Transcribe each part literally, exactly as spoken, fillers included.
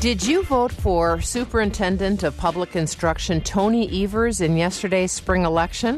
Did you vote for Superintendent of Public Instruction Tony Evers in yesterday's spring election?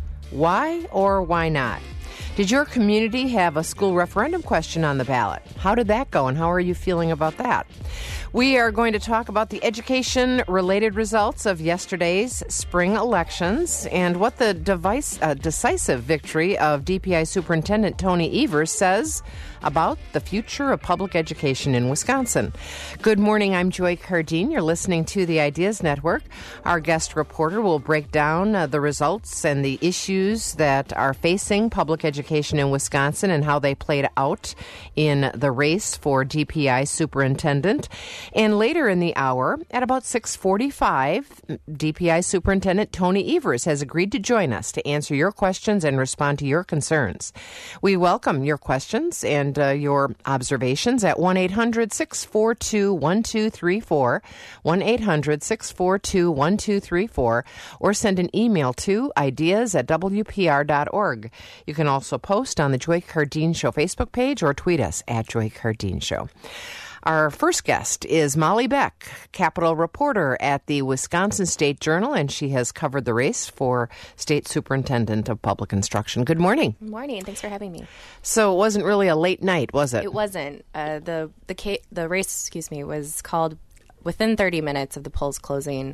Why or why not? Did your community have a school referendum question on the ballot? How did that go, and how are you feeling about that? We are going to talk about the education-related results of yesterday's spring elections and what the device, uh, decisive victory of D P I Superintendent Tony Evers says about the future of public education in Wisconsin. Good morning, I'm Joy Cardine. You're listening to the Ideas Network. Our guest reporter will break down uh, the results and the issues that are facing public education in Wisconsin and how they played out in the race for D P I Superintendent. And later in the hour, at about six forty-five, D P I Superintendent Tony Evers has agreed to join us to answer your questions and respond to your concerns. We welcome your questions and uh, your observations at one eight hundred six four two one two three four, one eight hundred six four two one two three four, or send an email to ideas at w p r dot org. You can also post on the Joy Cardine Show Facebook page or tweet us at Joy Cardine Show. Our first guest is Molly Beck, Capitol reporter at the Wisconsin State Journal, and she has covered the race for State Superintendent of Public Instruction. Good morning. Good morning. Thanks for having me. So it wasn't really a late night, was it? It wasn't. Uh, the the ca- the race, excuse me, was called within thirty minutes of the polls closing.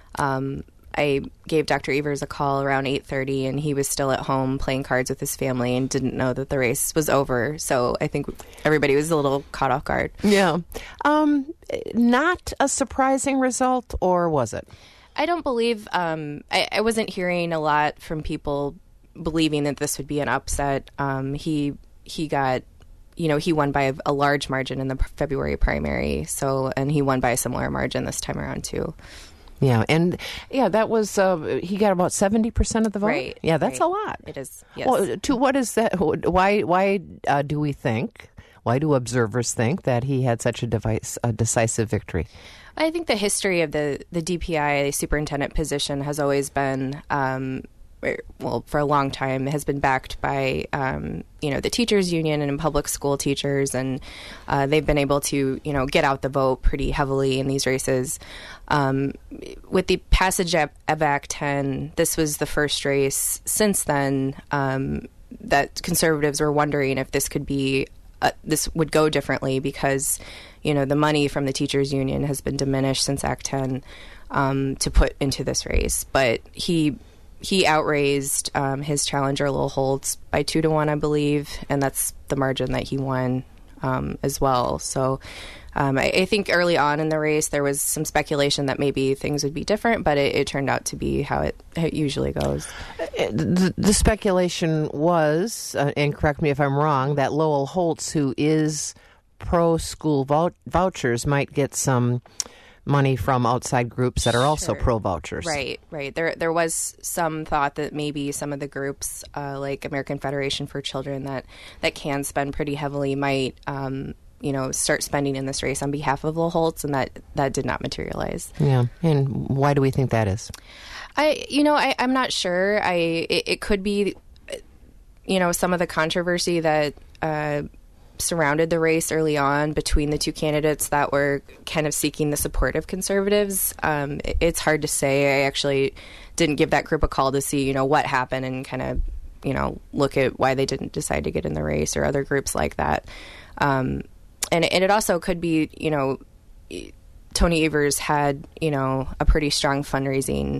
Um, I gave Doctor Evers a call around eight thirty, and he was still at home playing cards with his family and didn't know that the race was over. So I think everybody was a little caught off guard. Yeah. Um, not a surprising result, or was it? I don't believe, um, I, I wasn't hearing a lot from people believing that this would be an upset. Um, he, he got, you know, he won by a, a large margin in the February primary. So, and he won by a similar margin this time around too. Yeah, and yeah, that was, uh, he got about seventy percent of the vote? Right. Yeah, that's right. a lot. It is, yes. Well, to what is that, why, why uh, do we think, why do observers think that he had such a, device, a decisive victory? I think the history of the, the D P I superintendent position has always been, um, well, for a long time, has been backed by, um, you know, the teachers union and public school teachers, and uh, they've been able to, you know, get out the vote pretty heavily in these races. Um, with the passage of, of Act ten, this was the first race since then um, that conservatives were wondering if this could be, uh, this would go differently because, you know, the money from the teachers union has been diminished since Act ten um, to put into this race. But he He outraised um, his challenger, Lowell Holtz, by two to one, I believe, and that's the margin that he won um, as well. So um, I, I think early on in the race, there was some speculation that maybe things would be different, but it, it turned out to be how it, how it usually goes. The, the speculation was, uh, and correct me if I'm wrong, that Lowell Holtz, who is pro-school vou- vouchers, might get some money from outside groups that are also Sure. pro-vouchers. Right, right. There there was some thought that maybe some of the groups, uh, like American Federation for Children, that, that can spend pretty heavily might, um, you know, start spending in this race on behalf of Lowell Holtz, and that, that did not materialize. Yeah, and why do we think that is? I, you know, I, I'm not sure. I it, it could be, you know, some of the controversy that uh, surrounded the race early on between the two candidates that were kind of seeking the support of conservatives. Um, it, it's hard to say. I actually didn't give that group a call to see, you know, what happened and kind of, you know, look at why they didn't decide to get in the race or other groups like that. Um, and, and it also could be, you know, Tony Evers had, you know, a pretty strong fundraising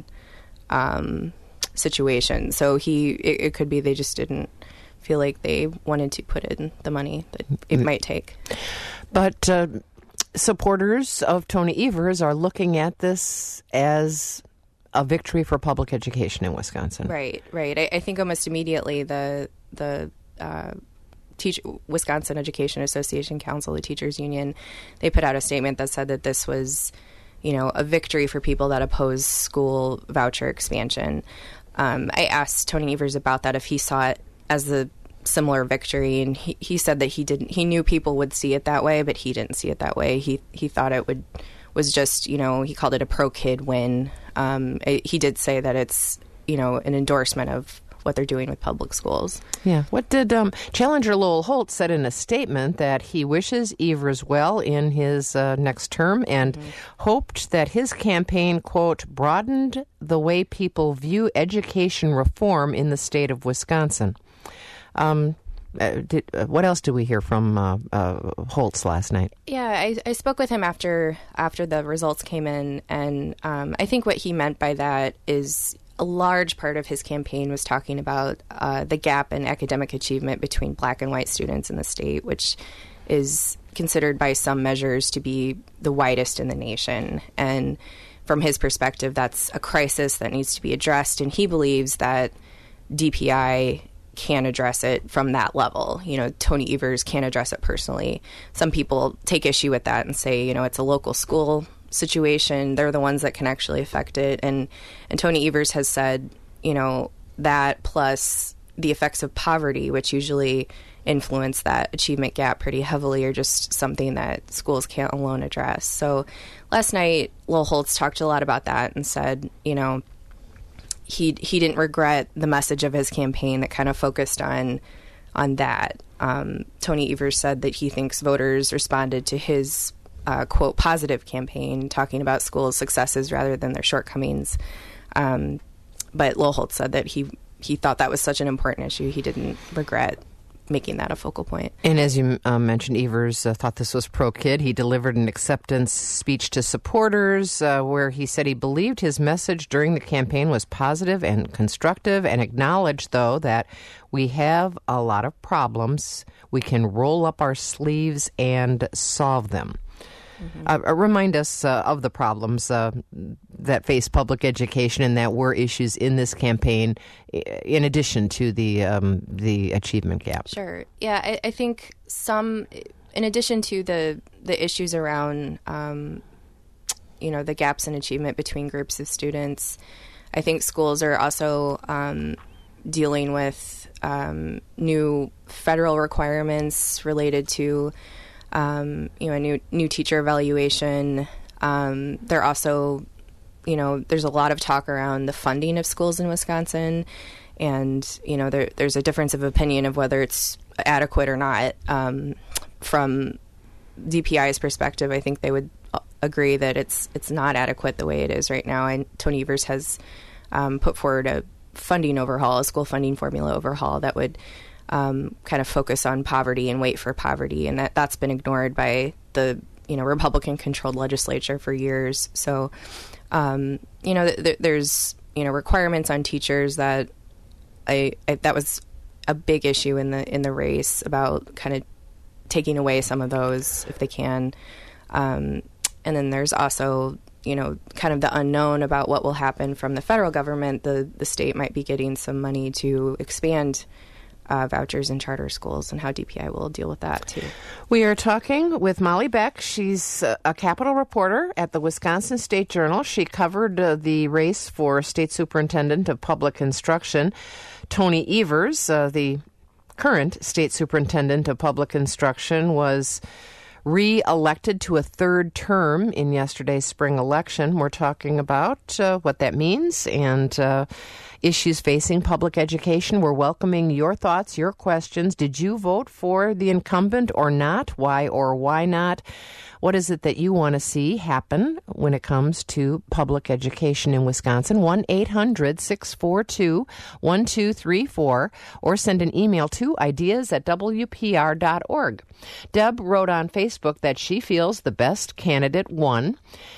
um, situation. So he, it, it could be they just didn't feel like they wanted to put in the money that it might take. But uh, supporters of Tony Evers are looking at this as a victory for public education in Wisconsin. Right, right. I, I think almost immediately the the uh, teach, Wisconsin Education Association Council, the teachers union, they put out a statement that said that this was, you know, a victory for people that oppose school voucher expansion. Um, I asked Tony Evers about that, if he saw it as a similar victory, and he, he said that he didn't. He knew people would see it that way, but he didn't see it that way. He he thought it would was just, you know, he called it a pro kid win. Um, it, he did say that it's, you know, an endorsement of what they're doing with public schools. Yeah. What did um, Challenger Lowell Holt said in a statement that he wishes Evers well in his uh, next term and mm-hmm. hoped that his campaign, quote, broadened the way people view education reform in the state of Wisconsin. Um, uh, did, uh, what else did we hear from uh, uh, Holtz last night? Yeah, I, I spoke with him after after the results came in, and um, I think what he meant by that is a large part of his campaign was talking about uh, the gap in academic achievement between black and white students in the state, which is considered by some measures to be the widest in the nation. And from his perspective, that's a crisis that needs to be addressed, and he believes that D P I can address it from that level. You know, Tony Evers can address it personally. Some people take issue with that and say, you know, it's a local school situation. They're the ones that can actually affect it. And, and Tony Evers has said, you know, that plus the effects of poverty, which usually influence that achievement gap pretty heavily, are just something that schools can't alone address. So last night, Lowell Holtz talked a lot about that and said, you know, he he didn't regret the message of his campaign that kind of focused on on that. Um, Tony Evers said that he thinks voters responded to his uh, quote positive campaign, talking about schools' successes rather than their shortcomings. Um, but Lowell Holtz said that he he thought that was such an important issue, he didn't regret making that a focal point. And as you uh, mentioned, Evers uh, thought this was pro-kid. He delivered an acceptance speech to supporters uh, where he said he believed his message during the campaign was positive and constructive, and acknowledged, though, that we have a lot of problems. We can roll up our sleeves and solve them. Mm-hmm. Uh, remind us uh, of the problems uh, that face public education and that were issues in this campaign, in addition to the um, the achievement gap. Sure. Yeah, I, I think some, in addition to the the issues around, um, you know, the gaps in achievement between groups of students, I think schools are also um, dealing with um, new federal requirements related to Um, you know, a new new teacher evaluation. Um, they're also, you know, there's a lot of talk around the funding of schools in Wisconsin, and you know, there, there's a difference of opinion of whether it's adequate or not. Um, from D P I's perspective, I think they would agree that it's it's not adequate the way it is right now. And Tony Evers has um, put forward a funding overhaul, a school funding formula overhaul that would Um, kind of focus on poverty and wait for poverty, and that, that's been ignored by the you know Republican-controlled legislature for years. So, um, you know, th- there's you know requirements on teachers that I, I that was a big issue in the in the race about kind of taking away some of those if they can, um, and then there's also you know kind of the unknown about what will happen from the federal government. The the state might be getting some money to expand Uh, vouchers in charter schools, and how D P I will deal with that, too. We are talking with Molly Beck. She's uh, a Capitol reporter at the Wisconsin State Journal. She covered uh, the race for State Superintendent of Public Instruction. Tony Evers, uh, the current State Superintendent of Public Instruction, was re-elected to a third term in yesterday's spring election. We're talking about uh, what that means and uh, issues facing public education. We're welcoming your thoughts, your questions. Did you vote for the incumbent or not? Why or why not? What is it that you want to see happen when it comes to public education in Wisconsin? one eight hundred six four two one two three four, or send an email to ideas at w p r dot org. Deb wrote on Facebook that she feels the best candidate won.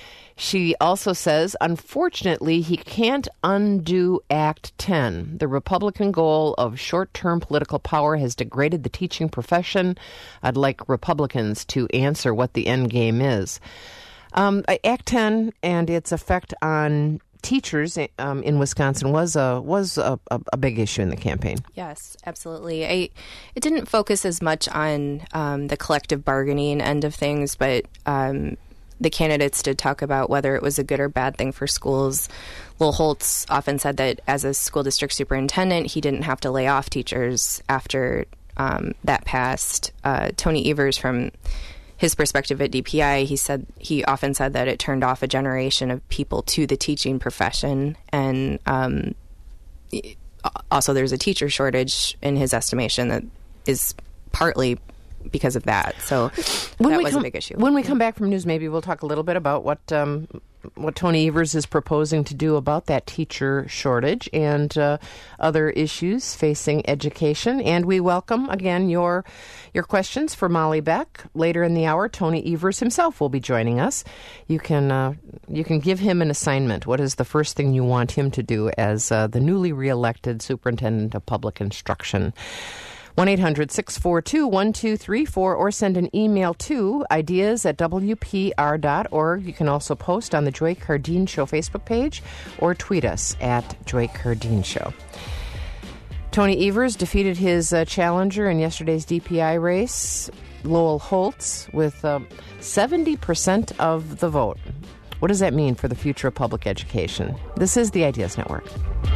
She also says, unfortunately, he can't undo Act ten. The Republican goal of short-term political power has degraded the teaching profession. I'd like Republicans to answer what the end game is. Um, Act ten and its effect on teachers um, in Wisconsin was a was a, a, a big issue in the campaign. Yes, absolutely. I it didn't focus as much on um, the collective bargaining end of things, but um, the candidates did talk about whether it was a good or bad thing for schools. Lowell Holtz often said that as a school district superintendent, he didn't have to lay off teachers after um, that passed. Uh, Tony Evers, from his perspective at D P I, he said he often said that it turned off a generation of people to the teaching profession, and um, also there's a teacher shortage in his estimation that is partly because of that. So when that we was come, a big issue. When we come back from news, maybe we'll talk a little bit about what um, what Tony Evers is proposing to do about that teacher shortage and uh, other issues facing education. And we welcome, again, your your questions for Molly Beck. Later in the hour, Tony Evers himself will be joining us. You can uh, you can give him an assignment. What is the first thing you want him to do as uh, the newly reelected Superintendent of Public Instruction? one eight hundred six four two one two three four or send an email to ideas at w p r dot org. You can also post on the Joy Cardine Show Facebook page or tweet us at Joy Cardine Show. Tony Evers defeated his uh, challenger in yesterday's D P I race, Lowell Holtz, with uh, seventy percent of the vote. What does that mean for the future of public education? This is the Ideas Network.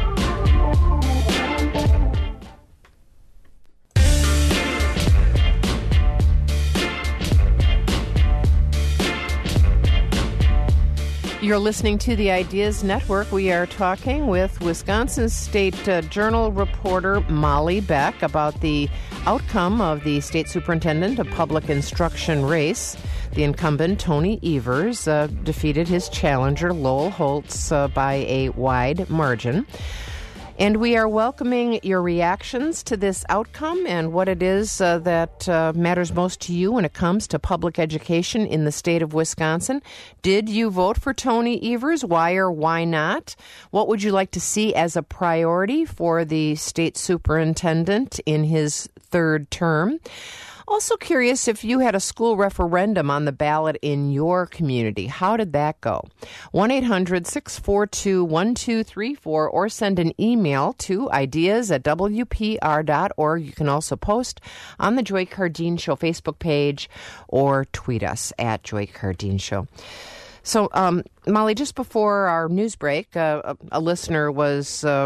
You're listening to the Ideas Network. We are talking with Wisconsin State uh, Journal reporter Molly Beck about the outcome of the State Superintendent of Public Instruction race. The incumbent, Tony Evers, uh, defeated his challenger, Lowell Holtz, uh, by a wide margin. And we are welcoming your reactions to this outcome and what it is uh, that uh, matters most to you when it comes to public education in the state of Wisconsin. Did you vote for Tony Evers? Why or why not? What would you like to see as a priority for the state superintendent in his third term? Also curious if you had a school referendum on the ballot in your community. How did that go? one eight hundred six four two one two three four or send an email to ideas at w p r dot org. You can also post on the Joy Cardine Show Facebook page or tweet us at Joy Cardine Show. So, um, Molly, just before our news break, uh, a, a listener was Uh,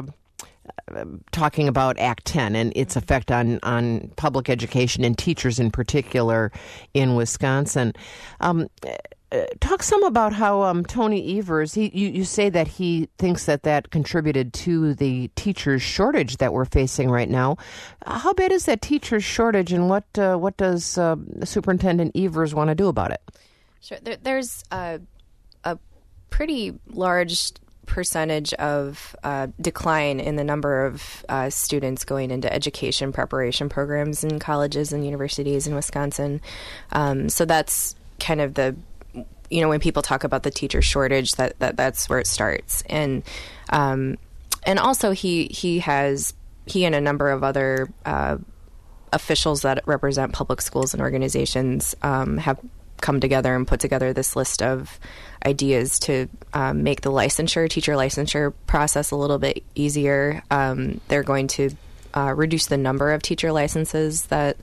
talking about Act ten and its effect on, on public education and teachers in particular in Wisconsin. Um, talk some about how um, Tony Evers, he, you, you say that he thinks that that contributed to the teachers shortage that we're facing right now. How bad is that teachers shortage, and what uh, what does uh, Superintendent Evers want to do about it? Sure. There, there's a, a pretty large percentage of uh, decline in the number of uh, students going into education preparation programs in colleges and universities in Wisconsin. Um, so that's kind of the, you know, when people talk about the teacher shortage, that, that that's where it starts. And um, and also he he has he and a number of other uh, officials that represent public schools and organizations um, have come together and put together this list of ideas to um, make the licensure, teacher licensure process a little bit easier. Um, they're going to uh, reduce the number of teacher licenses that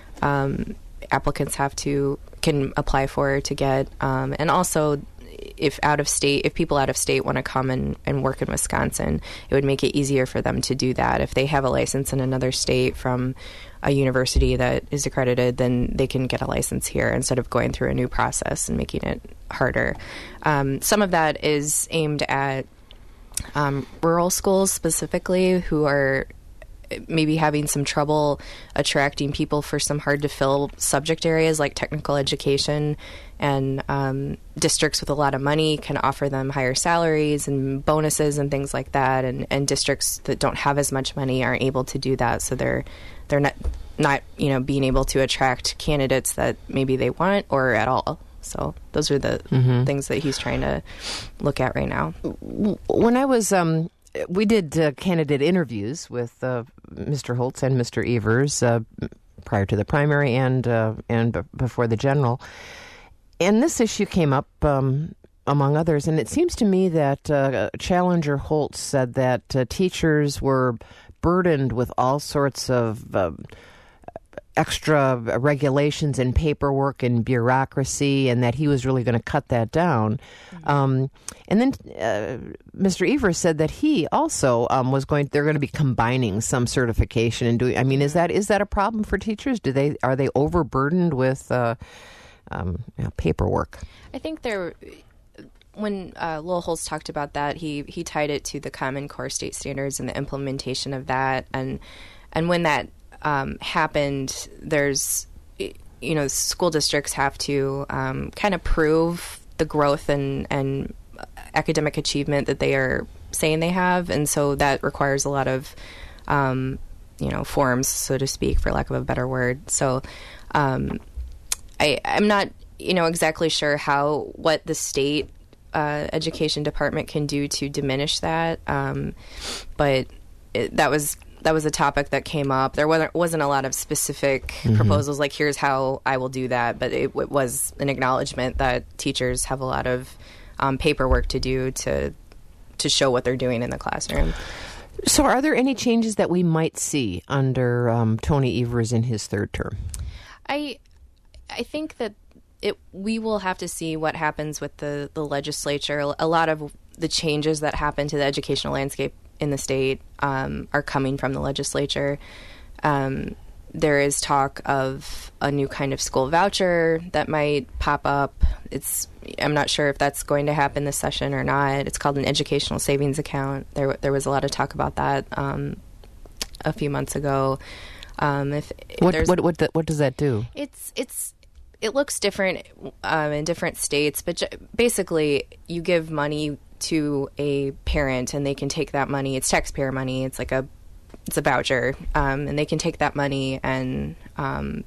um, applicants have to, can apply for to get. Um, and also, if out of state, if people out of state want to come and, and work in Wisconsin, it would make it easier for them to do that. If they have a license in another state from a university that is accredited, then they can get a license here instead of going through a new process and making it harder. Um, some of that is aimed at um, rural schools specifically, who are maybe having some trouble attracting people for some hard-to-fill subject areas like technical education, and um, districts with a lot of money can offer them higher salaries and bonuses and things like that, and, and districts that don't have as much money aren't able to do that, so they're they're not, not you know, being able to attract candidates that maybe they want or at all. So those are the mm-hmm. things that he's trying to look at right now. When I was... Um We did uh, candidate interviews with uh, Mister Holtz and Mister Evers uh, prior to the primary and uh, and b- before the general, and this issue came up um, among others. And it seems to me that uh, Challenger Holtz said that uh, teachers were burdened with all sorts of uh, extra regulations and paperwork and bureaucracy, and that he was really going to cut that down. Mm-hmm. Um, and then uh, Mister Evers said that he also um, was going. They're going to be combining some certification and doing. I mean, is that is that a problem for teachers? Do they are they overburdened with uh, um, you know, paperwork? I think they're when uh, Lowell Holtz talked about that, he he tied it to the Common Core state standards and the implementation of that, and and when that um, happened, there's you know school districts have to um, kind of prove the growth and and academic achievement that they are saying they have, and so that requires a lot of um, you know forms, so to speak, for lack of a better word. So um, I I'm not you know exactly sure how what the state Uh, education department can do to diminish that, um, but it, that was that was a topic that came up. There wasn't wasn't a lot of specific mm-hmm. proposals like here's how I will do that, but it, it was an acknowledgement that teachers have a lot of um, paperwork to do to to show what they're doing in the classroom. So, are there any changes that we might see under um, Tony Evers in his third term? I I think that. It, we will have to see what happens with the, the legislature. A lot of the changes that happen to the educational landscape in the state um, are coming from the legislature. Um, there is talk of a new kind of school voucher that might pop up. It's I'm not sure if that's going to happen this session or not. It's called an educational savings account. There there was a lot of talk about that um, a few months ago. Um, if, if what what what, the, what does that do? It's it's. It looks different um, in different states, but j- basically you give money to a parent and they can take that money. It's taxpayer money. It's like a it's a voucher, um, and they can take that money and um,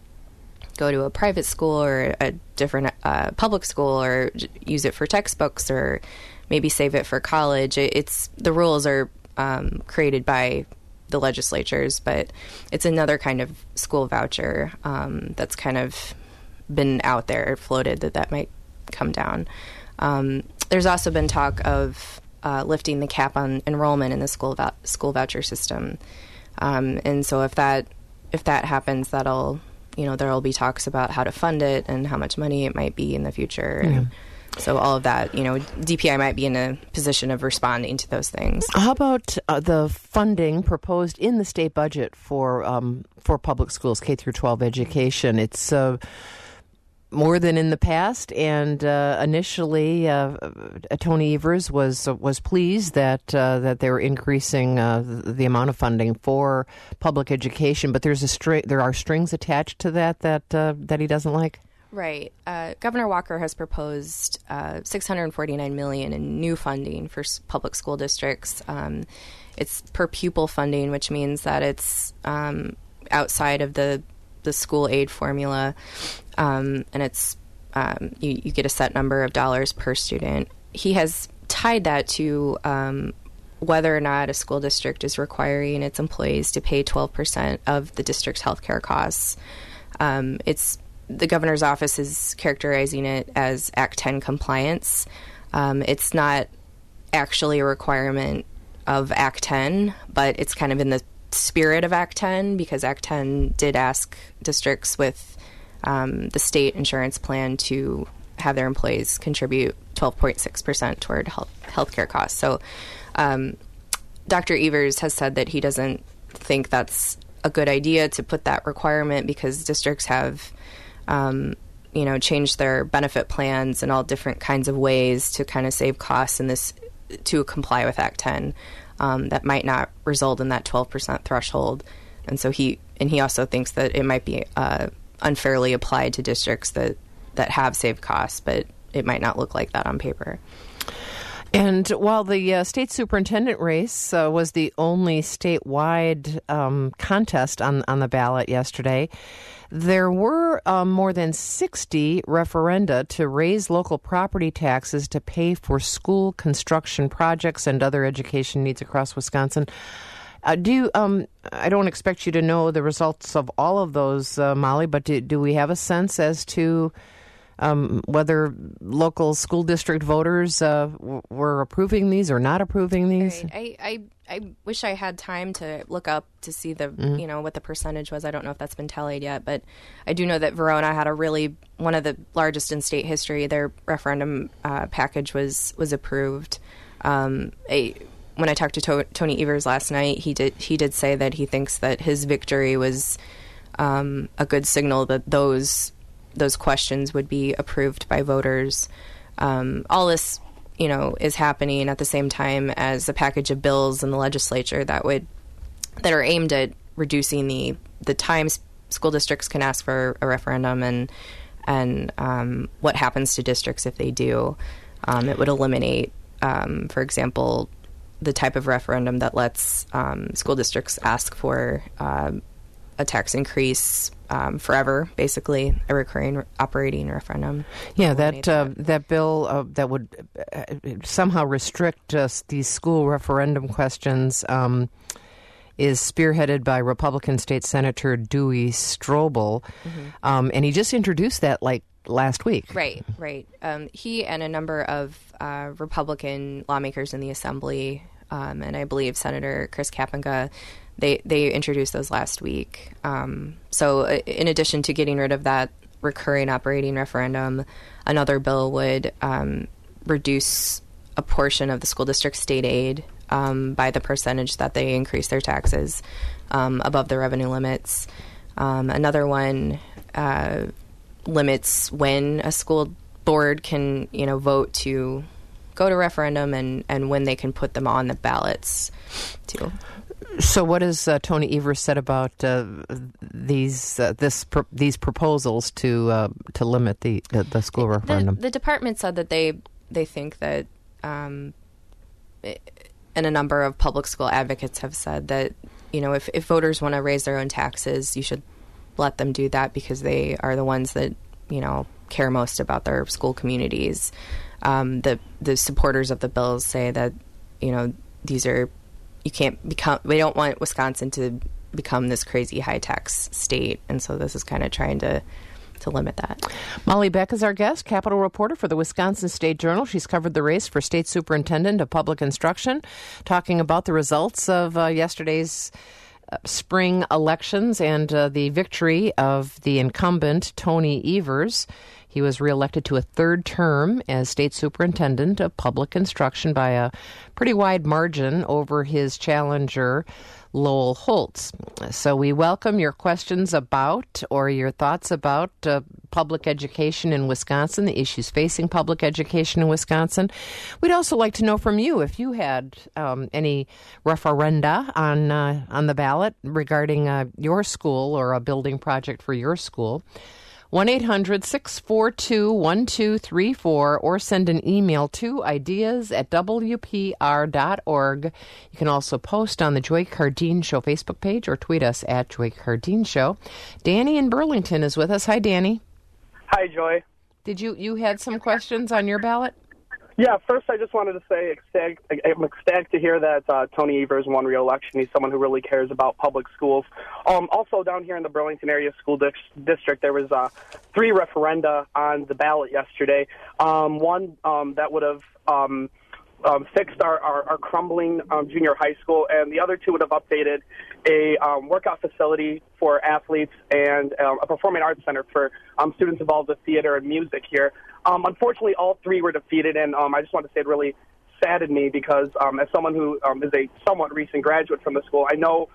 go to a private school or a different uh, public school, or j- use it for textbooks, or maybe save it for college. It, it's the rules are um, created by the legislatures, but it's another kind of school voucher um, that's kind of been out there, floated, that that might come down. Um, there's also been talk of uh, lifting the cap on enrollment in the school vou- school voucher system, um, and so if that if that happens, that'll you know there'll be talks about how to fund it and how much money it might be in the future, and yeah. so all of that, you know, D P I might be in a position of responding to those things. How about uh, the funding proposed in the state budget for um, for public schools, K through twelve education? It's uh, more than in the past, and uh, initially, uh, Tony Evers was uh, was pleased that uh, that they were increasing uh, the, the amount of funding for public education. But there's a string, there are strings attached to that that uh, that he doesn't like. Right. Uh, Governor Walker has proposed uh, six hundred forty-nine million dollars in new funding for s- public school districts. Um, it's per pupil funding, which means that it's um, outside of the the school aid formula, um, and it's um, you, you get a set number of dollars per student. He has tied that to um, whether or not a school district is requiring its employees to pay twelve percent of the district's healthcare costs. Um, it's the governor's office is characterizing it as Act ten compliance. Um, it's not actually a requirement of Act ten, but it's kind of in the spirit of Act ten, because Act ten did ask districts with um, the state insurance plan to have their employees contribute twelve point six percent toward health healthcare costs. So um, Doctor Evers has said that he doesn't think that's a good idea to put that requirement, because districts have um, you know, changed their benefit plans in all different kinds of ways to kind of save costs in this to comply with Act ten. Um, that might not result in that twelve percent threshold. And so he and he also thinks that it might be uh, unfairly applied to districts that, that have saved costs, but it might not look like that on paper. And while the uh, state superintendent race uh, was the only statewide um, contest on, on the ballot yesterday, there were um, more than sixty referenda to raise local property taxes to pay for school construction projects and other education needs across Wisconsin. Uh, do you, um, I don't expect you to know the results of all of those, uh, Molly, but do, do we have a sense as to um, whether local school district voters uh, w- were approving these or not approving these? Right. I, I I wish I had time to look up to see the mm-hmm. you know what the percentage was. I don't know if that's been tallied yet, but I do know that Verona had a really one of the largest in state history. Their referendum uh, package was was approved. Um, I, when I talked to, to Tony Evers last night, he did he did say that he thinks that his victory was um, a good signal that those those questions would be approved by voters. Um, all this you know, is happening at the same time as a package of bills in the legislature that would that are aimed at reducing the the times school districts can ask for a referendum and and um, what happens to districts if they do. Um, it would eliminate, um, for example, the type of referendum that lets um, school districts ask for uh, a tax increase um, forever, basically a recurring operating referendum. Yeah, that uh, that. that bill uh, that would uh, somehow restrict uh, these school referendum questions um, is spearheaded by Republican State Senator Dewey Strobel, mm-hmm. um, and he just introduced that like last week. Right, right. Um, he and a number of uh, Republican lawmakers in the Assembly, um, and I believe Senator Chris Kapenga, they they introduced those last week. Um, so uh, in addition to getting rid of that recurring operating referendum, another bill would um, reduce a portion of the school district state aid um, by the percentage that they increase their taxes um, above the revenue limits. Um, another one uh, limits when a school board can, you know, vote to go to referendum and, and when they can put them on the ballots too. So, what has uh, Tony Evers said about uh, these uh, this pro- these proposals to uh, to limit the, the, the school referendum? The, the department said that they they think that, um, and a number of public school advocates have said that, you know, if, if voters want to raise their own taxes, you should let them do that because they are the ones that, you know, care most about their school communities. Um, the the supporters of the bills say that, you know, these are, you can't become, they don't want Wisconsin to become this crazy high tax state. And so this is kind of trying to, to limit that. Molly Beck is our guest, Capitol reporter for the Wisconsin State Journal. She's covered the race for State Superintendent of Public Instruction, talking about the results of uh, yesterday's Uh, spring elections and uh, the victory of the incumbent, Tony Evers. He was reelected to a third term as state superintendent of public instruction by a pretty wide margin over his challenger, Lowell Holtz. So we welcome your questions about or your thoughts about uh, public education in Wisconsin, the issues facing public education in Wisconsin. We'd also like to know from you if you had um, any referenda on uh, on the ballot regarding uh, your school or a building project for your school. one eight hundred six four two one two three four or send an email to ideas at w p r dot org. You can also post on the Joy Cardine Show Facebook page or tweet us at Joy Cardine Show. Danny in Burlington is with us. Hi, Danny. Hi, Joy. Did you, you had some questions on your ballot? Yeah, first I just wanted to say ecstatic, I'm ecstatic to hear that uh, Tony Evers won re-election. He's someone who really cares about public schools. Um, also, down here in the Burlington Area School Dis- District, there was uh, three referenda on the ballot yesterday. Um, one um, that would have um, um, fixed our, our, our crumbling um, junior high school, and the other two would have updated a um, workout facility for athletes and um, a performing arts center for um, students involved with theater and music here. Um, unfortunately, all three were defeated, and um, I just want to say it really saddened me because um, as someone who um, is a somewhat recent graduate from the school, I know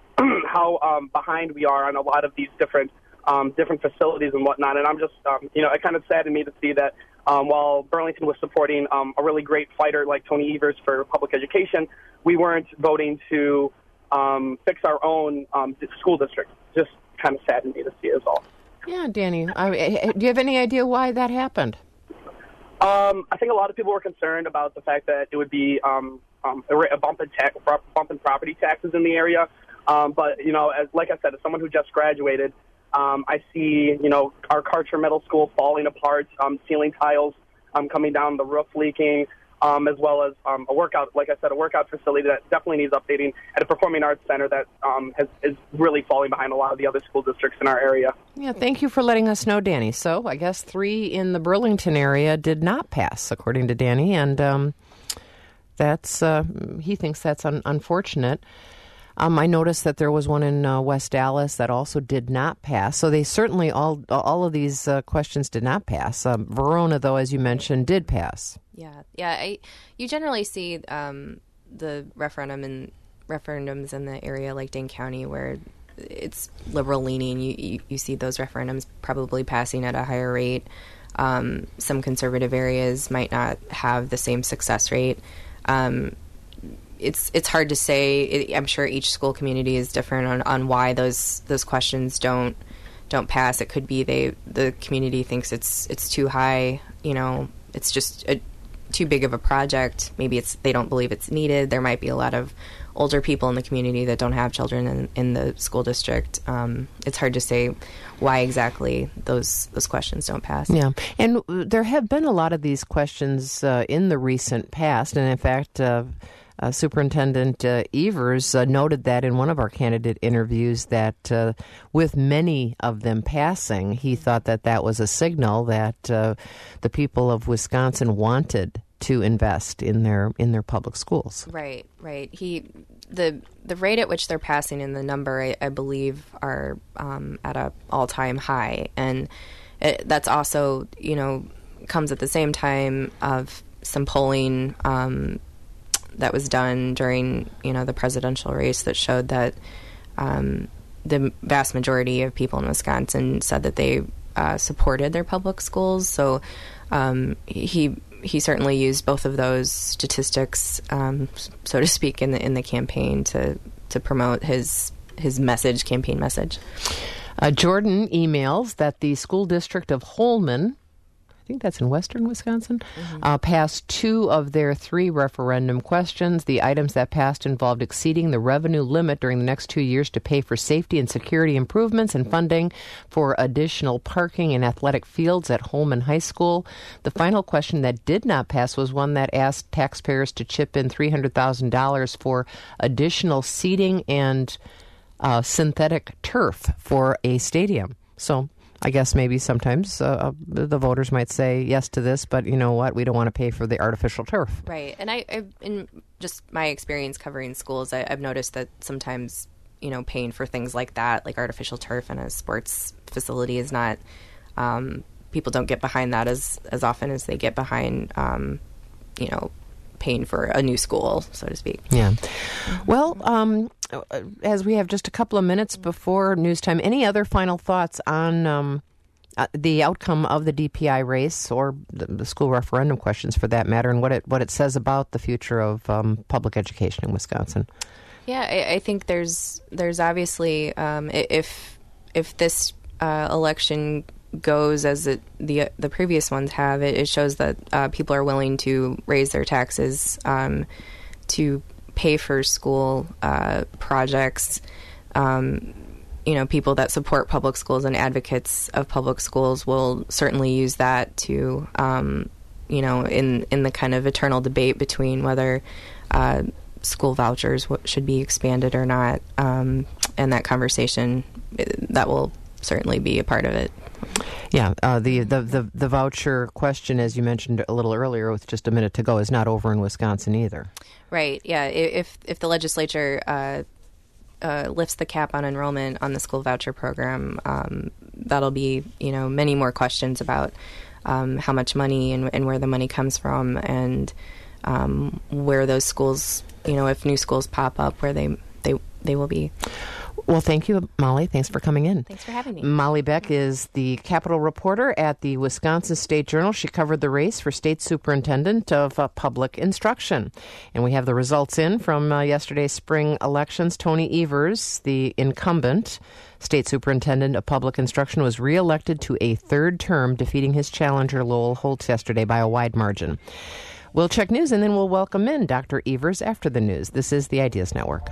how um, behind we are on a lot of these different um, different facilities and whatnot, and I'm just, um, you know, it kind of saddened me to see that um, while Burlington was supporting um, a really great fighter like Tony Evers for public education, we weren't voting to um, fix our own um, school district. Just kind of saddened me to see it as all. Yeah, Danny, I, do you have any idea why that happened? Um, I think a lot of people were concerned about the fact that it would be um, um, a bump in, ta- bump in property taxes in the area. Um, but, you know, as like I said, as someone who just graduated, um, I see, you know, our Karcher Middle School falling apart, um, ceiling tiles um, coming down, the roof leaking, um, as well as um, a workout, like I said, a workout facility that definitely needs updating, and a performing arts center that um, has, is really falling behind a lot of the other school districts in our area. Yeah, thank you for letting us know, Danny. So I guess three in the Burlington area did not pass, according to Danny, and um, that's uh, he thinks that's un- unfortunate. Um, I noticed that there was one in uh, West Dallas that also did not pass. So they certainly all all of these uh, questions did not pass. Um, Verona, though, as you mentioned, did pass. Yeah, yeah. I, you generally see um, the referendum and referendums in the area like Dane County where it's liberal leaning. You, you you see those referendums probably passing at a higher rate. um, some conservative areas might not have the same success rate. Um, it's it's hard to say. It, I'm sure each school community is different on, on why those those questions don't don't pass. It could be they the community thinks it's it's too high. You know, it's just a, too big of a project. Maybe it's they don't believe it's needed. There might be a lot of older people in the community that don't have children in, in the school district. Um, it's hard to say why exactly those those questions don't pass. Yeah, and there have been a lot of these questions uh, in the recent past, and in fact, uh, uh, Superintendent uh, Evers uh, noted that in one of our candidate interviews that uh, with many of them passing, he thought that that was a signal that uh, the people of Wisconsin wanted to invest in their in their public schools. Right, right. He the the rate at which they're passing and the number I, I believe are um, at a all time high, and it, that's also you know comes at the same time of some polling um, that was done during you know the presidential race that showed that um, the vast majority of people in Wisconsin said that they uh, supported their public schools. So um, he. He certainly used both of those statistics, um, so to speak, in the in the campaign to to promote his his message, campaign message. Uh, Jordan emails that the school district of Holmen, I think that's in western Wisconsin, mm-hmm. uh, passed two of their three referendum questions. The items that passed involved exceeding the revenue limit during the next two years to pay for safety and security improvements and funding for additional parking and athletic fields at Holmen High School. The final question that did not pass was one that asked taxpayers to chip in three hundred thousand dollars for additional seating and uh, synthetic turf for a stadium. So I guess maybe sometimes uh, the voters might say yes to this, but you know what? We don't want to pay for the artificial turf. Right. And I, I in just my experience covering schools, I, I've noticed that sometimes, you know, paying for things like that, like artificial turf in a sports facility is not, um, people don't get behind that as, as often as they get behind, um, you know, paying for a new school, so to speak. Yeah. Well, um, as we have just a couple of minutes before news time, any other final thoughts on um, uh, the outcome of the D P I race or the, the school referendum questions, for that matter, and what it what it says about the future of um, public education in Wisconsin? Yeah, I, I think there's there's obviously um, if if this uh, election goes as it, the the previous ones have, it, it shows that uh, people are willing to raise their taxes um, to pay for school uh, projects. Um, you know, people that support public schools and advocates of public schools will certainly use that to, um, you know, in in the kind of eternal debate between whether uh, school vouchers w- should be expanded or not, um, and that conversation that will certainly be a part of it. Yeah, uh, the, the, the, the voucher question, as you mentioned a little earlier with just a minute to go, is not over in Wisconsin either. Right, yeah. If if the legislature uh, uh, lifts the cap on enrollment on the school voucher program, um, that'll be, you know, many more questions about um, how much money and, and where the money comes from, and um, where those schools, you know, if new schools pop up, where they, they, they will be. Well, thank you, Molly. Thanks for coming in. Thanks for having me. Molly Beck is the Capitol reporter at the Wisconsin State Journal. She covered the race for state superintendent of uh, public instruction. And we have the results in from uh, yesterday's spring elections. Tony Evers, the incumbent state superintendent of public instruction, was reelected to a third term, defeating his challenger, Lowell Holtz, yesterday by a wide margin. We'll check news, and then we'll welcome in Doctor Evers after the news. This is the Ideas Network.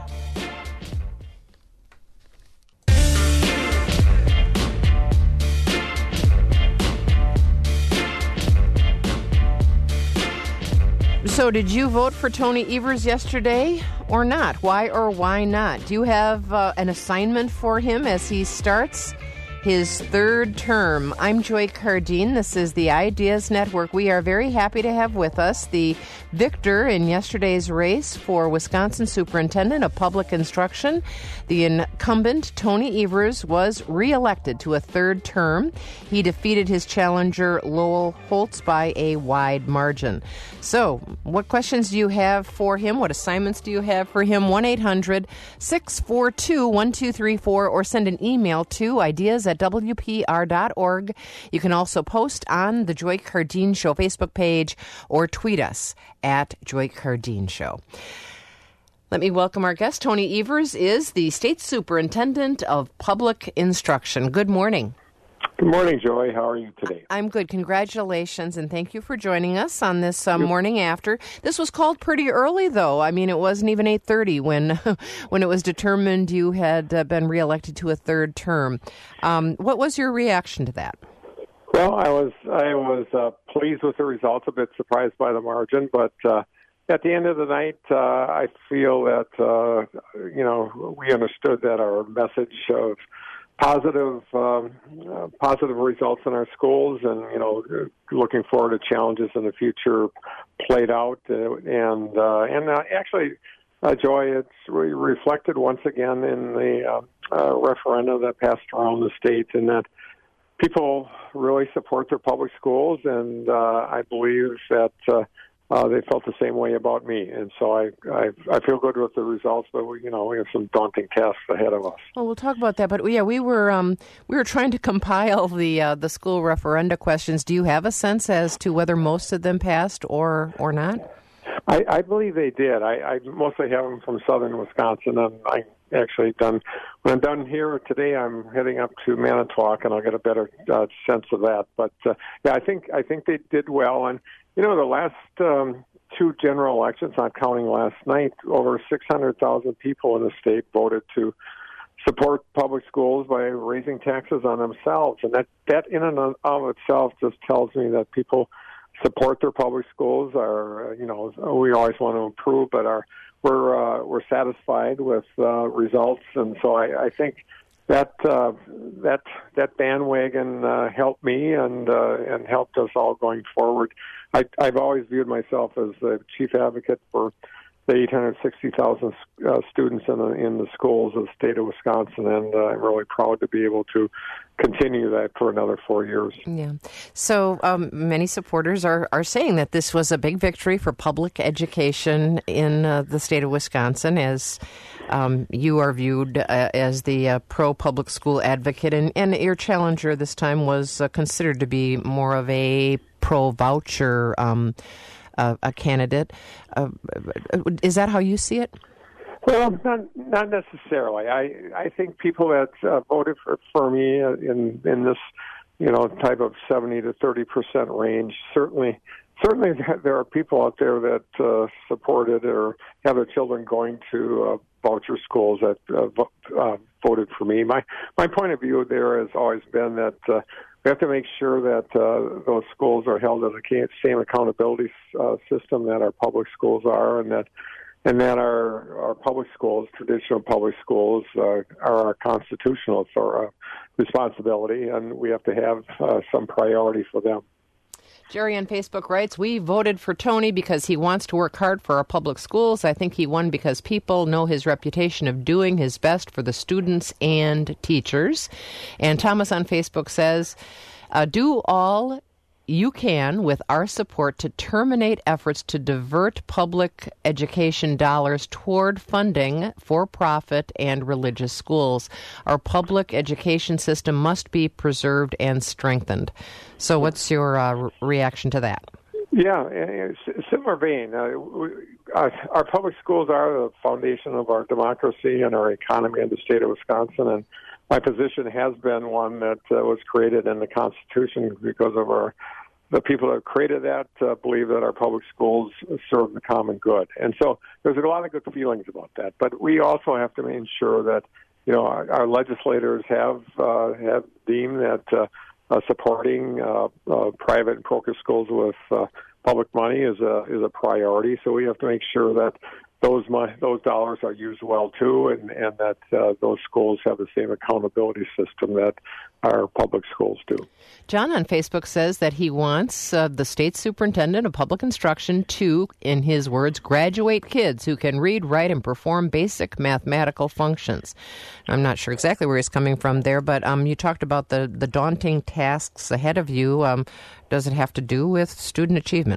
So did you vote for Tony Evers yesterday or not? Why or why not? Do you have uh, an assignment for him as he starts his third term? I'm Joy Cardine. This is the Ideas Network. We are very happy to have with us the victor in yesterday's race for Wisconsin Superintendent of Public Instruction. The incumbent, Tony Evers, was reelected to a third term. He defeated his challenger, Lowell Holtz, by a wide margin. So, what questions do you have for him? What assignments do you have for him? one eight hundred six four two one two three four or send an email to ideas at W P R dot org. You can also post on the Joy Cardine Show Facebook page or tweet us at Joy Cardine Show. Let me welcome our guest. Tony Evers is the State Superintendent of Public Instruction. Good morning. Good morning, Joy. How are you today? I'm good. Congratulations, and thank you for joining us on this uh, morning after. This was called pretty early, though. I mean, it wasn't even eight thirty when when it was determined you had uh, been reelected to a third term. Um, what was your reaction to that? Well, I was I was uh, pleased with the results, a bit surprised by the margin, but uh, at the end of the night, uh, I feel that, uh, you know, we understood that our message of positive um, uh, positive results in our schools and, you know, looking forward to challenges in the future played out. Uh, and uh, and uh, actually, uh, Joy, it's re- reflected once again in the uh, uh, referendum that passed around the state, and that people really support their public schools, and uh, I believe that uh, uh, they felt the same way about me. And so I, I I feel good with the results, but we, you know, we have some daunting tasks ahead of us. Well, we'll talk about that. But yeah, we were um, we were trying to compile the uh, the school referenda questions. Do you have a sense as to whether most of them passed or or not? I, I believe they did. I, I mostly have them from southern Wisconsin, and I actually done when I'm done here today. I'm heading up to Manitowoc, and I'll get a better uh, sense of that. But uh, yeah, I think I think they did well. And you know, the last um, two general elections, not counting last night, over six hundred thousand people in the state voted to support public schools by raising taxes on themselves, and that that in and of itself just tells me that people support their public schools. Are, you know, we always want to improve, but are we're uh, we're satisfied with uh, results, and so I, I think that uh, that that bandwagon uh, helped me and uh, and helped us all going forward. I, I've always viewed myself as the chief advocate for the eight hundred sixty thousand uh, students in the in the schools of the state of Wisconsin, and uh, I'm really proud to be able to continue that for another four years. Yeah. So um, many supporters are, are saying that this was a big victory for public education in uh, the state of Wisconsin, as um, you are viewed uh, as the uh, pro-public school advocate, and, and your challenger this time was uh, considered to be more of a pro-voucher um Uh, a candidate. Uh, is that how you see it? Well, not not necessarily. I I think people that uh, voted for, for me in in this, you know, type of seventy to thirty percent range. Certainly, certainly there are people out there that uh, supported or have their children going to uh, voucher schools that uh, vo- uh, voted for me. My my point of view there has always been that. Uh, We have to make sure that uh, those schools are held to the same accountability uh, system that our public schools are, and that and that our our public schools, traditional public schools, uh, are our constitutional for, uh, responsibility, and we have to have uh, some priority for them. Jerry on Facebook writes, "We voted for Tony because he wants to work hard for our public schools. I think he won because people know his reputation of doing his best for the students and teachers." And Thomas on Facebook says, uh, "Do all you can with our support to terminate efforts to divert public education dollars toward funding for-profit and religious schools. Our public education system must be preserved and strengthened." So what's your uh, reaction to that? Yeah, similar vein. Uh, we, uh, our public schools are the foundation of our democracy and our economy in the state of Wisconsin, and my position has been one that uh, was created in the Constitution because of our the people that created that uh, believe that our public schools serve the common good. And so there's a lot of good feelings about that. But we also have to ensure that, you know, our, our legislators have uh, have deemed that uh, uh, supporting uh, uh, private and pro schools with uh, public money is a is a priority. So we have to make sure that those money, those dollars are used well too, and and that uh, those schools have the same accountability system that our public schools do. John on Facebook says that he wants uh, the state superintendent of public instruction to, in his words, graduate kids who can read, write, and perform basic mathematical functions. I'm not sure exactly where he's coming from there, but um, you talked about the, the daunting tasks ahead of you. Um, does it have to do with student achievement?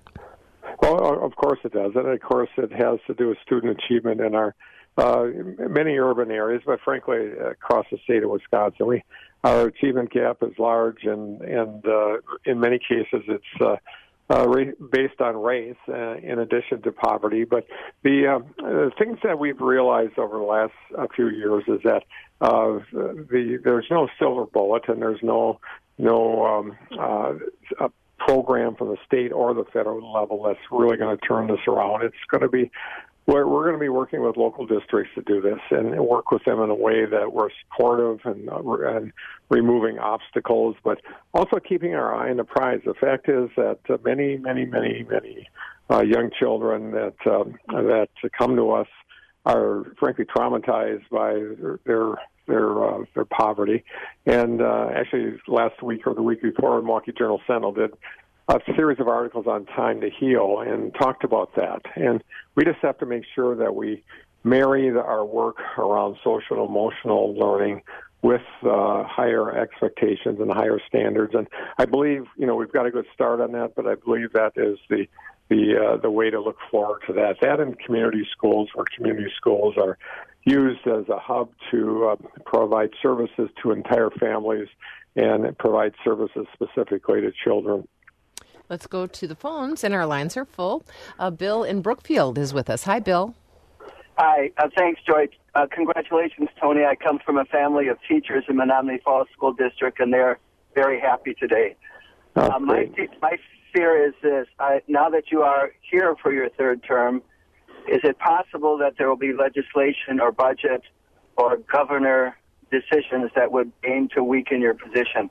Well, of course it does, and of course it has to do with student achievement in our uh, many urban areas, but frankly across the state of Wisconsin. We our achievement gap is large, and and uh, in many cases it's uh, uh, based on race, uh, in addition to poverty. But the, uh, the things that we've realized over the last uh, few years is that uh, the there's no silver bullet, and there's no no um, uh, a program from the state or the federal level that's really going to turn this around. It's going to be We're, we're going to be working with local districts to do this and work with them in a way that we're supportive and, uh, and removing obstacles, but also keeping our eye on the prize. The fact is that uh, many, many, many, many uh, young children that um, that come to us are frankly traumatized by their their their, uh, their poverty. And uh, actually, last week or the week before, Milwaukee Journal Sentinel did a series of articles on Time to Heal and talked about that. And we just have to make sure that we marry the, our work around social and emotional learning with uh, higher expectations and higher standards. And I believe, you know, we've got a good start on that, but I believe that is the the uh, the way to look forward to that. That in community schools, where community schools are used as a hub to uh, provide services to entire families and provide services specifically to children. Let's go to the phones, and our lines are full. Uh, Bill in Brookfield is with us. Hi, Bill. Hi. Uh, thanks, Joy. Uh, congratulations, Tony. I come from a family of teachers in Menominee Falls School District, and they're very happy today. Oh, uh, my, my fear is this. I, now that you are here for your third term, is it possible that there will be legislation or budget or governor decisions that would aim to weaken your position?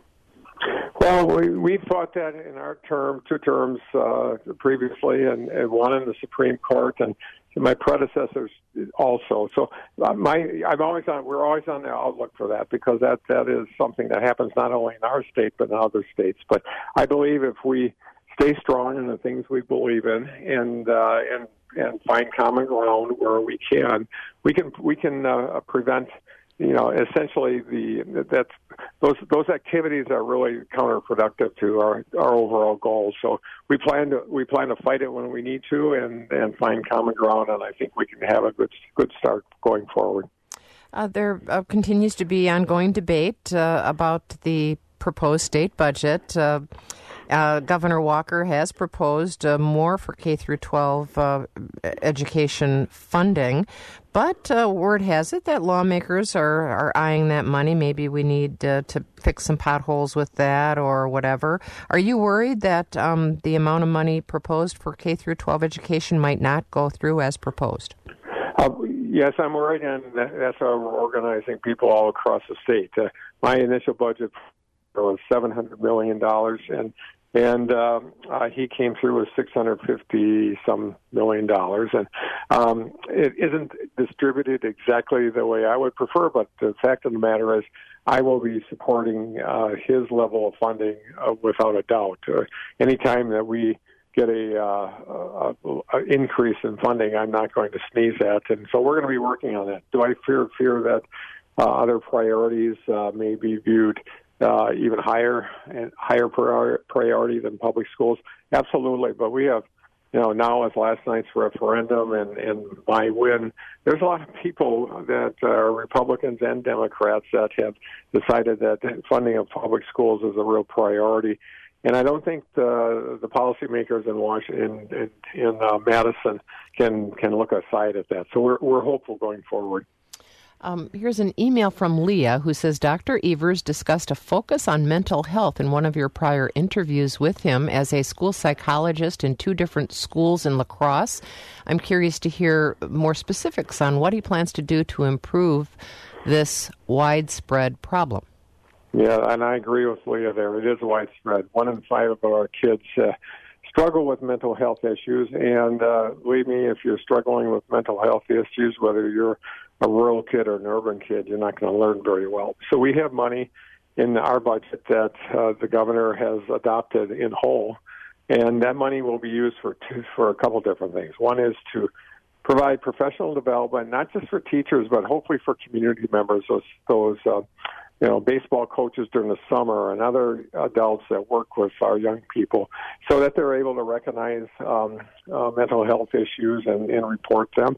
Well, we we fought that in our term, two terms uh, previously, and, and one in the Supreme Court, and my predecessors also. So uh, my I'm always on. We're always on the outlook for that, because that that is something that happens not only in our state but in other states. But I believe if we stay strong in the things we believe in, and uh, and and find common ground where we can, we can we can uh, prevent. You know, essentially, the that's those those activities are really counterproductive to our, our overall goals. So we plan to we plan to fight it when we need to, and, and find common ground. And I think we can have a good good start going forward. Uh, there uh, continues to be ongoing debate uh, about the proposed state budget. Uh, Uh, Governor Walker has proposed uh, more for K through twelve uh, education funding, but uh, word has it that lawmakers are, are eyeing that money. Maybe we need uh, to fix some potholes with that or whatever. Are you worried that um, the amount of money proposed for K through twelve education might not go through as proposed? Uh, yes, I'm worried, and that's how we're organizing people all across the state. Uh, my initial budget was seven hundred million dollars, and and uh, uh, he came through with six hundred fifty some million dollars, and um, it isn't distributed exactly the way I would prefer. But the fact of the matter is, I will be supporting uh, his level of funding uh, without a doubt. Uh, anytime that we get a, uh, a, a increase in funding, I'm not going to sneeze at, and so we're going to be working on that. Do I fear fear that uh, other priorities uh, may be viewed Uh, even higher and higher prior, priority than public schools? Absolutely. But we have, you know, now as last night's referendum and, and my win, there's a lot of people that are Republicans and Democrats that have decided that funding of public schools is a real priority. And I don't think the the policymakers in Washington, in, in uh, Madison, can can look aside at that. So we're we're hopeful going forward. Um, here's an email from Leah who says, Doctor Evers discussed a focus on mental health in one of your prior interviews with him as a school psychologist in two different schools in La Crosse. I'm curious to hear more specifics on what he plans to do to improve this widespread problem. Yeah, and I agree with Leah there. It is widespread. One in five of our kids uh, struggle with mental health issues, and uh, believe me, if you're struggling with mental health issues, whether you're a rural kid or an urban kid, you're not going to learn very well. So we have money in our budget that uh, the governor has adopted in whole, and that money will be used for two, for a couple different things. One is to provide professional development, not just for teachers, but hopefully for community members, those those uh, you know baseball coaches during the summer and other adults that work with our young people, so that they're able to recognize um, uh, mental health issues and, and report them.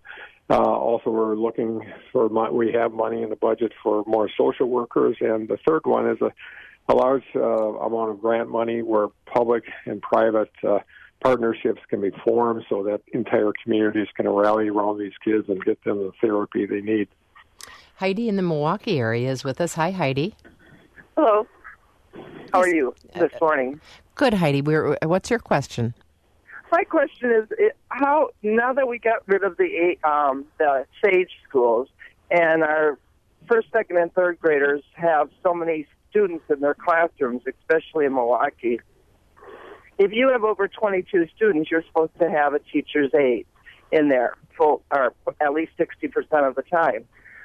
Uh, also, we're looking for mo- we have money in the budget for more social workers, and the third one is a, a large uh, amount of grant money where public and private uh, partnerships can be formed so that entire communities can rally around these kids and get them the therapy they need. Heidi in the Milwaukee area is with us. Hi, Heidi. Hello. How are you this morning? Good, Heidi. We're, what's your question? My question is, it, how now that we got rid of the um, the SAGE schools and our first, second, and third graders have so many students in their classrooms, especially in Milwaukee, if you have over twenty-two students, you're supposed to have a teacher's aide in there, full, or at least sixty percent of the time.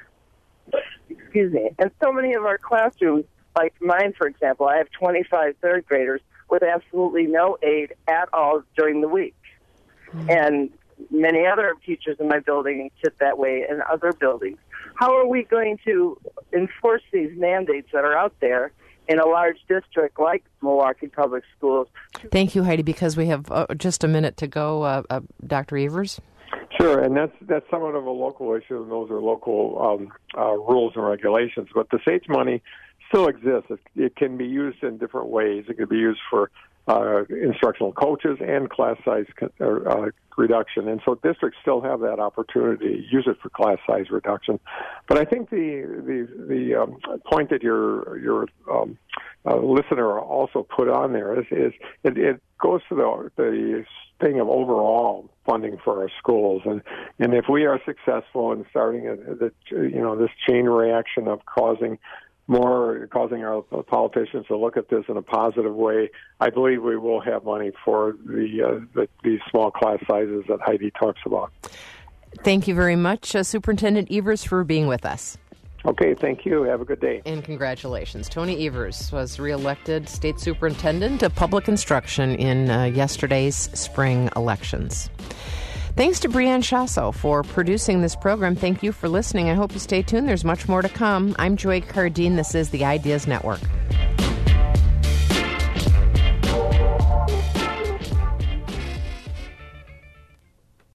Excuse me. And so many of our classrooms, like mine, for example, I have twenty-five third graders with absolutely no aid at all during the week. Mm-hmm. And many other teachers in my building sit that way in other buildings. How are we going to enforce these mandates that are out there in a large district like Milwaukee Public Schools? Thank you, Heidi, because we have uh, just a minute to go. Uh, uh, Doctor Evers? Sure, and that's that's somewhat of a local issue, and those are local um, uh, rules and regulations. But the SAGE money still exists. It, it can be used in different ways. It can be used for uh, instructional coaches and class size uh, reduction. And so districts still have that opportunity to use it for class size reduction. But I think the the, the um, point that your your um, uh, listener also put on there is, is it, it goes to the, the thing of overall funding for our schools. And, and if we are successful in starting a, the, you know, this chain reaction of causing more causing our politicians to look at this in a positive way, I believe we will have money for the, uh, the these small class sizes that Heidi talks about. Thank you very much, uh, Superintendent Evers, for being with us. Okay, thank you. Have a good day. And congratulations. Tony Evers was reelected State Superintendent of Public Instruction in uh, yesterday's spring elections. Thanks to Brianne Chasso for producing this program. Thank you for listening. I hope you stay tuned. There's much more to come. I'm Joy Cardine. This is the Ideas Network.